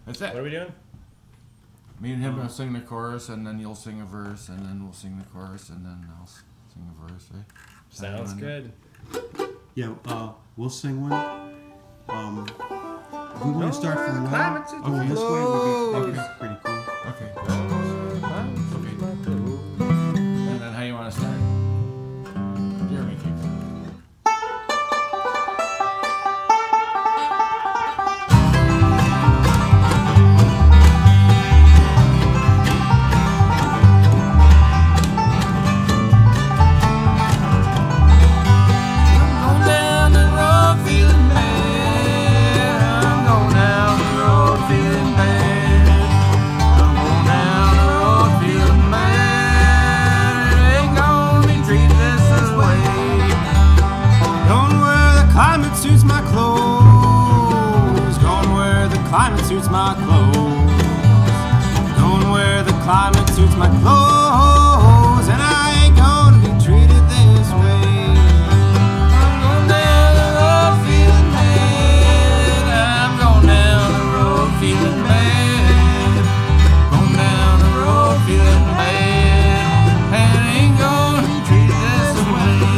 That's it. What are we doing? Me and him will sing the chorus, and then you'll sing a verse, and then we'll sing the chorus, and then I'll sing a verse, right? Sounds good. Yeah, we'll sing one. We want to start from one. Okay, this way would be pretty cool. Okay. And then how you want to start? Jeremy kicks it. Suits my clothes. Going where the climate suits my clothes, and I ain't gonna be treated this way. I'm going down the road feeling bad. I'm going down the road feeling bad. Going down the road feeling bad, and I ain't gonna be treated this way.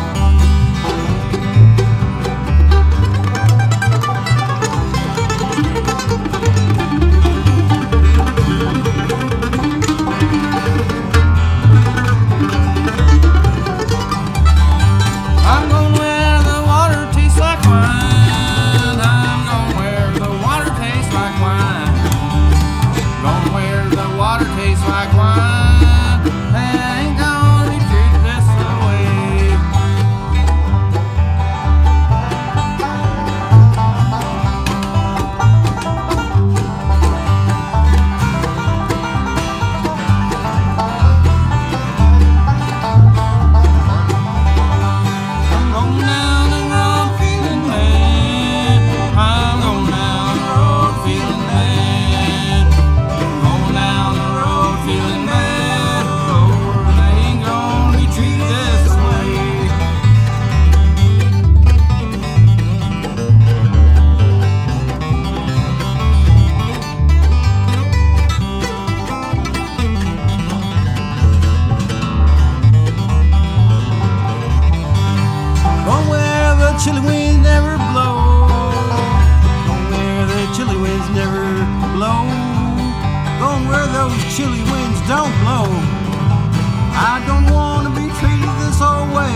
Chilly winds never blow. Going where the chilly winds never blow. Going where those chilly winds don't blow. I don't want to be treated this whole way.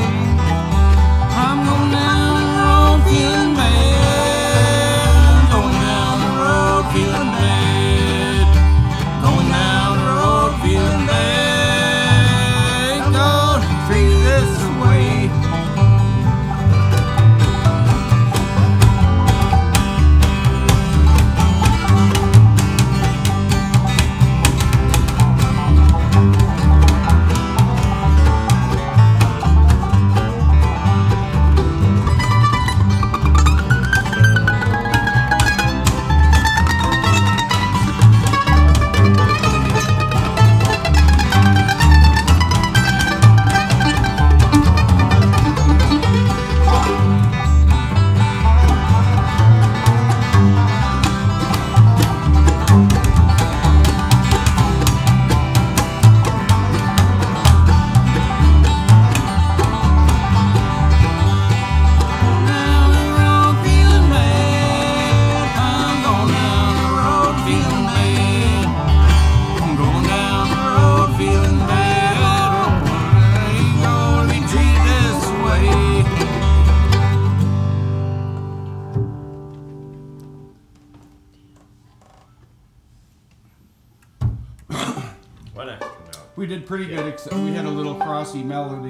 I'm going down the road feeling bad. Going down the road feeling bad. Going down the road feeling bad. Ain't gonna be treated this way. We did pretty good, except we had a little crossy melody.